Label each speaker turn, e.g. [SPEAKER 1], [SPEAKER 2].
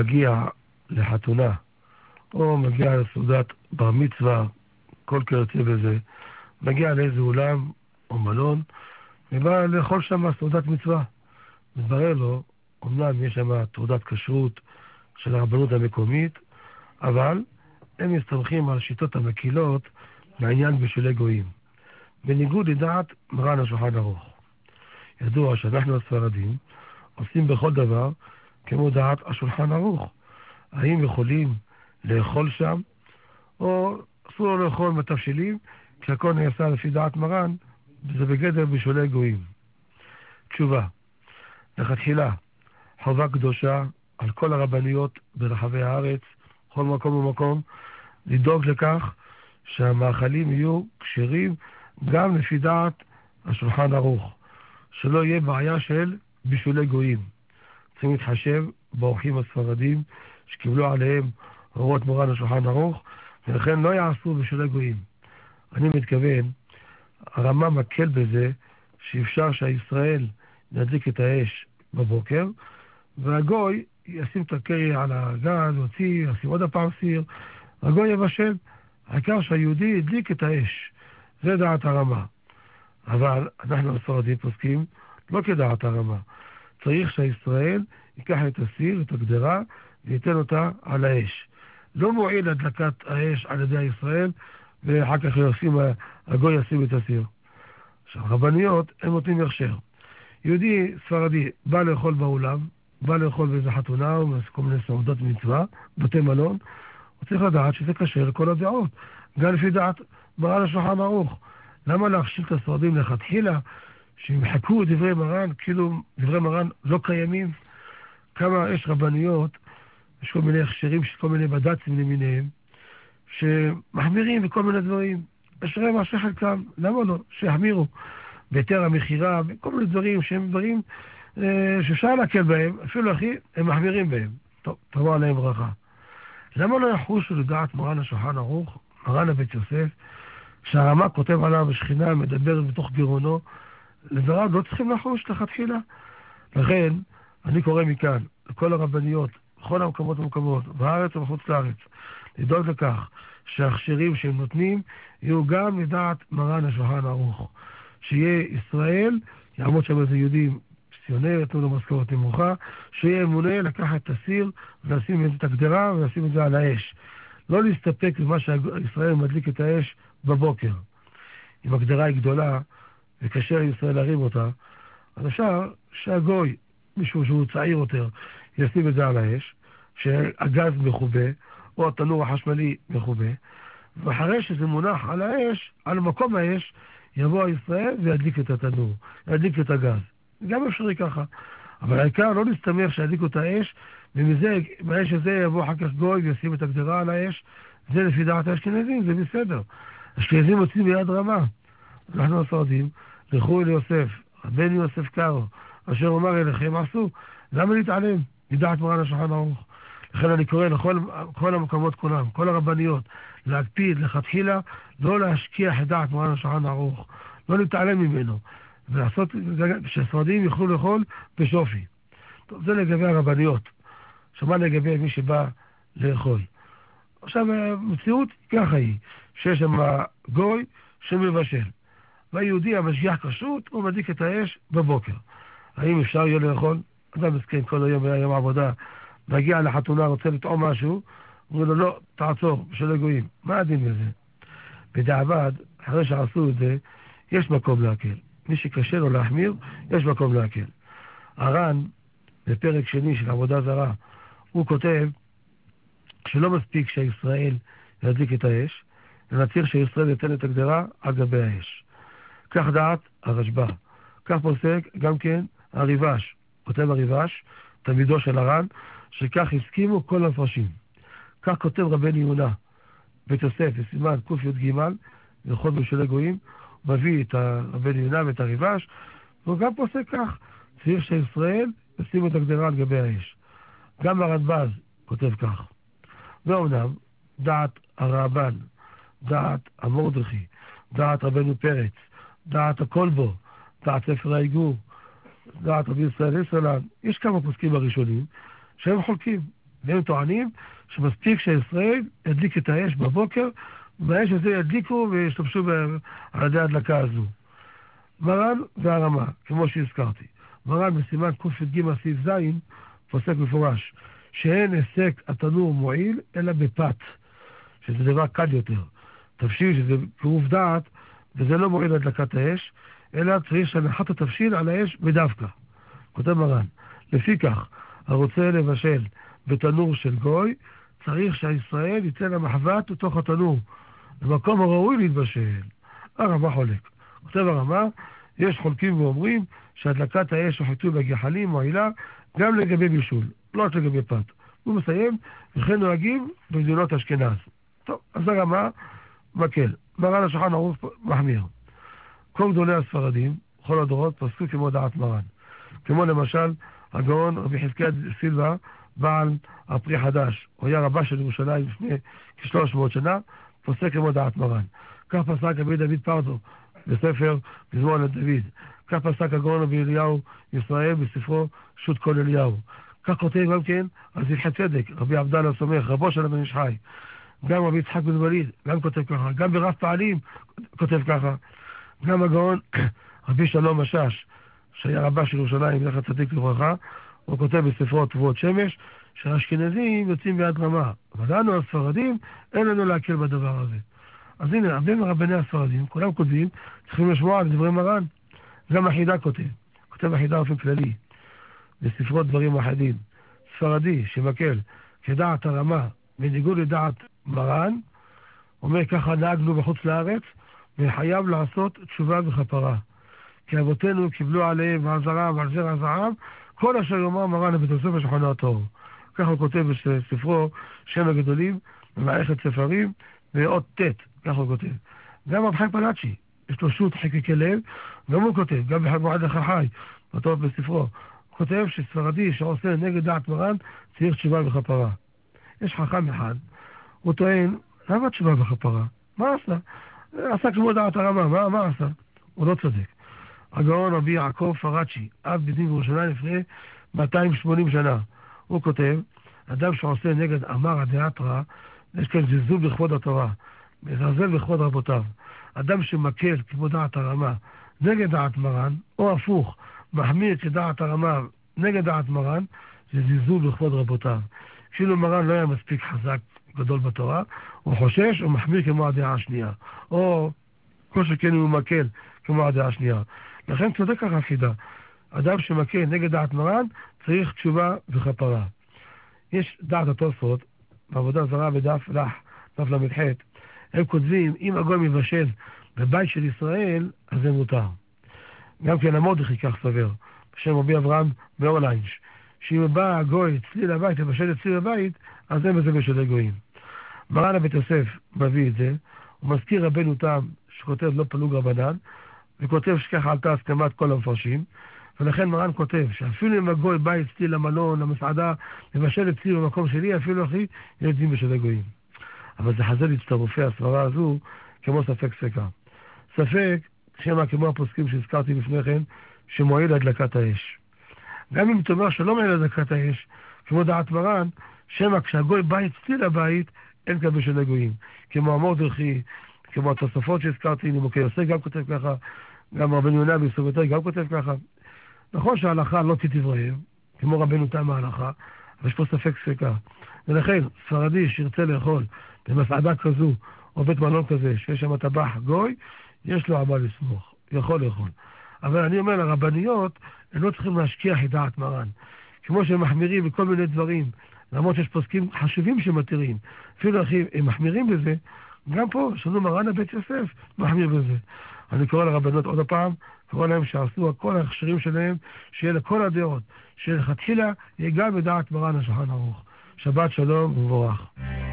[SPEAKER 1] מגיע לחתונה, או מגיע לסעודת בר מצווה, כל כיוצא בזה, מגיע לאיזה אולם או מלון, ובא לאכול שם סעודת מצווה. מתברר לו, אומנם יש שם תעודת כשרות של הרבנות המקומית, אבל הם מסתמכים על שיטות המקילות בעניין בישולי גויים. בניגוד לדעת מרן השולחן ערוך. ידוע שאנחנו הספרדים עושים בכל דבר כמו דעת השולחן ערוך. האם יכולים לאכול שם, או אסור לו לאכול מתבשלים, כשהכל נעשה לפי דעת מרן, זה בגדר בישולי גויים. תשובה, לכתחילה, חובה קדושה על כל הרבניות ברחבי הארץ, בכל מקום ומקום, לדאוג לכך שהמאכלים יהיו כשרים גם לפי דעת השולחן ערוך, שלא יהיה בעיה של בישולי גויים. צריכים להתחשב באורחים הספרדים שקיבלו עליהם הוראות מורן השולחן ערוך, ולכן לא יעשו בישולי גויים. אני מתכוון, הרמה מקל בזה שאפשר שהישראל ידליק את האש בבוקר, והגוי ישים את הקרי על הגז, יוציא, ישים עוד הפעם סיר, הגוי יבשל. העיקר שהיהודי ידליק את האש. זה דעת הרמה. אבל אנחנו הספרדים פוסקים לא כדעת הרמה. צריך שהישראל ייקח את הסיר, את הגדרה, וייתן אותה על האש. לא מועיל הדלקת האש על ידי הישראל, ואחר כך הגוי ישים את הסיר. עכשיו, רבניות הם נותנים הכשר. יהודי ספרדי בא לאכול באולם, בא לאכול באיזה חתונה או כל מיני סעודות מצווה, בתי מלון, הוא צריך לדעת שזה כשר לכל הדעות. גם לפי דעת מרן השולחן ערוך. למה להכשיל את הספרדים לכתחילה, שימחקו דברי מרן, כאילו דברי מרן לא קיימים? כמה יש רבניות, יש כל מיני הכשרים של כל מיני בד"צים למיניהם, שמחמירים בכל מיני דברים. אשרי מה שחלקם, למה לא? שיחמירו. ביתר המחירה, וכל מיני דברים שהם דברים שאפשר להקל בהם, אפילו אחי, הם מחמירים בהם. טוב, תבוא עליהם ברכה. למה לא יחושו לדעת מרן השולחן ערוך, מרן הבית יוסף, שהרמה כותב עליו השכינה, מדבר בתוך גירונו, לדבריו לא צריכים לחוש לכתחילה. לכן, אני קורא מכאן, לכל הרבניות, בכל המקומות ומקומות, בארץ ובחוץ לארץ, לדאוג לכך שההכשרים שהם נותנים, יהיו גם לדעת מרן השולחן ערוך. שיהיה ישראל, יעמוד שם איזה יהודים, ציונר, יתנו לו משכורת נמוכה, שיהיה אמונה לקחת את הסיר, ולשים את הגדרה, ולשים את זה על האש. לא להסתפק במה שישראל מדליק את האש בבוקר. אם הגדרה היא גדולה, וקשה לישראל להרים אותה, אז אפשר שהגוי, מישהו שהוא צעיר יותר, ישים את זה על האש, שהגז מחובה, או התנור החשמלי מחובה, ואחרי שזה מונח על האש, על מקום האש, יבוא ישראל וידליק את התנור, ידליק את הגז. גם אפשרי ככה. אבל העיקר לא להסתמך שידליקו את האש, ומזה, באש הזה יבוא אחר כך גוי וישים את הגדרה על האש. זה לפי דעת האשכנזים, זה בסדר. האשכנזים מוצאים ביד רמה. אנחנו הספרדים, לכו אל יוסף, בן יוסף קארו, אשר אומר אליכם, עשו. למה להתעלם? מדעת מרן השולחן ערוך. לכן אני קורא לכל המקומות כולם, כל הרבניות, להקפיד, לכתחילה, לא להשכיח את דעת מרן השולחן ערוך, לא להתעלם ממנו, ולעשות שהספרדים יוכלו לאכול בשופי. טוב, זה לגבי הרבניות. שמה לגבי מי שבא לאכול. עכשיו, המציאות ככה היא, שיש שם גוי שמבשל. והיהודי המשגיח כשרות, הוא מדליק את האש בבוקר. האם אפשר יהיה לאכול? אדם מסכן כל היום, יום עבודה, מגיע לחתונה, רוצה לטעום משהו, הוא אומר לו, לא, תעצור, בשביל הגויים. מה הדין בזה? בדיעבד, אחרי שעשו את זה, יש מקום להקל. מי שקשה לו להחמיר, יש מקום להקל. הר"ן, בפרק שני של עבודה זרה, הוא כותב שלא מספיק שישראל ידליק את האש, אלא צריך שישראל ייתן את הגדרה על גבי האש. כך דעת הרשב"א. כך פוסק גם כן הריב"ש. כותב הריב"ש, תלמידו של הר"ן, שכך הסכימו כל המפרשים. כך כותב רבן יהודה בית יוסף בסימן קי"ג, לכל בישולי גויים, הוא מביא את רבן יהודה ואת הריב"ש, והוא גם פוסק כך, צריך שישראל ישימו את הגדרה על גבי האש. גם הרדב"ז כותב כך. ואומנם, דעת הרעב"ן, דעת המורדכי, דעת רבנו פרץ, דעת הכלבו, דעת ספר האיגור, דעת רבי ישראל יסרלן, יש כמה פוסקים הראשונים שהם חולקים. והם טוענים שמספיק שישראל ידליק את האש בבוקר, והאש הזה ידליקו וישתמשו על ידי ההדלקה הזו. מרן והרמה, כמו שהזכרתי. מרן בסימן ק"ג סעיף ז' פוסק מפורש, שאין היסק התנור מועיל אלא בפת, שזה דבר קל יותר. תבשיל שזה קירוב דעת, וזה לא מועיל להדלקת האש, אלא צריך שהנחת התבשיל על האש בדווקא. כותב מרן, לפי כך, הרוצה לבשל בתנור של גוי, צריך שהישראל יצא למחבת בתוך התנור, במקום הראוי להתבשל. הרמה חולק. כותב הרמה, יש חולקים ואומרים שהדלקת האש או חיטוי בגחלים מועילה גם לגבי בישול, לא רק לגבי פת. הוא מסיים, וכן נוהגים במדינות אשכנז. טוב, אז הרמה מקל. מרן השולחן ערוך מחמיר. כל גדולי הספרדים, כל הדורות, פסקו כמו דעת מרן. כמו למשל, הגאון רבי חזקיה סילבה, בעל הפרי חדש, הוא היה רבה של ירושלים לפני כ-300 שנה, פוסק כמו דעת מרן. כך פסק רבי דוד פרדו בספר מזמור לדוד. כך פסק הגאון רבי אליהו ישראל בספרו שו"ת כל אליהו. כך כותב גם כן על זבחי צדק, רבי עבדאללה סומך, רבו של הבן איש חי. גם רבי יצחק בן וליד, גם כותב ככה. גם ברב פעלים כותב ככה. גם הגאון רבי שלום משאש, שהיה רבה של ירושלים, זכר צדיק לברכה, הוא כותב בספרו תבואות שמש, שהאשכנזים יוצאים ביד רמה. אבל לנו הספרדים, אין לנו להקל בדבר הזה. אז הנה, הרבה מרבני הספרדים, כולם כותבים, צריכים לשמוע על דברי מרן. גם החידה כותב החידה באופן כללי, בספרות דברים אחדים. ספרדי שמקל כדעת הרמה, בניגוד לדעת מרן, אומר ככה נהגנו בחוץ לארץ, וחייב לעשות תשובה וכפרה. כי אבותינו קיבלו עליהם ועזרה ועל זרע זהב, כל אשר יאמר מרן לבית הספר שולחן התורה. ככה הוא כותב בספרו שם הגדולים, במערכת ספרים, ואות ט', ככה הוא כותב. גם רב חיים פלאצ'י, יש לו שו"ת חקקי לב, גם הוא כותב, גם בחג מועד החי, כתוב בספרו, הוא כותב שספרדי שעושה נגד דעת מרן, צריך תשובה וכפרה. יש חכם אחד, הוא טוען, למה תשובה וכפרה? מה עשה? עשה כמו דעת הרמה, מה עשה? הוא לא צודק. הגאון רבי יעקב פרצ'י, אב בדין ירושלים לפני 280 שנה, הוא כותב, אדם שעושה נגד אמר הדעת רע, יש כאן זלזול בכבוד התורה, מזלזל בכבוד רבותיו. אדם שמקל כמו דעת הרמה נגד דעת מרן, או הפוך, מחמיר כדעת הרמה נגד דעת מרן, זה זלזול בכבוד רבותיו. כאילו מרן לא היה מספיק חזק גדול בתורה, הוא חושש, הוא מחמיר כמו הדעה השנייה. או כל שכן הוא מקל כמו הדעה השנייה. לכן צודק ככה החידה. אדם שמקל נגד דעת מרן, צריך תשובה וכפרה. יש דעת התוספות, בעבודה זרה בדף למ"ח, הם כותבים, אם הגוי מבשל בבית של ישראל, אז זה מותר. גם כן המודחי כך סבר, בשם רבי אברהם מאורליינש, שאם בא הגוי אצלי לבית, לבשל אצלי לבית, אז אין בזה בשלי גויים. מרן הבית יוסף מביא את זה, הוא מזכיר רבנו תם, שכותב לא פלוג רבנן, וכותב שככה עלתה הסכמת כל המפרשים, ולכן מרן כותב שאפילו אם הגוי בא אצלי למלון, למסעדה, לבשל אצלי במקום שלי, אפילו אחי, ילדים בשלי גויים. אבל זה חזר להצטרופי הסברה הזו כמו ספק ספקה. ספק, שמה כמו הפוסקים שהזכרתי לפני כן, שמועיל הדלקת האש. גם אם תאמר שלא מועיל הדלקת האש, כמו דעת מרן, שמה כשהגוי בא אצלי לבית, אין כאן בשלי גויים. כמו המורדכי, כמו התוספות שהזכרתי, נימוקי יוסף גם כותב ככה, גם רבנו יונה ביסובתו גם כותב ככה. נכון שההלכה לא תתברם, כמו רבנו תם ההלכה, אבל יש פה ספק ספקה. ולכן, ספרדי שירצה לאכול במסעדה כזו, או בית מלון כזה, שיש שם טבח גוי, יש לו עמה לסמוך, יכול לאכול. אבל אני אומר, לרבניות, הם לא צריכים להשכיח את דעת מרן. כמו שהם מחמירים בכל מיני דברים, למרות שיש פוסקים חשובים שמתירים, אפילו אחי, הם מחמירים בזה, גם פה, שנו מרן הבית יוסף, מחמיר בזה. אני קורא לרבנות עוד הפעם, קורא להם שעשו כל ההכשרים שלהם, שיהיה לכל הדעות, שלכתחילה יהיה גם בדעת מרן השולחן ערוך. שבת שלום ומבורך.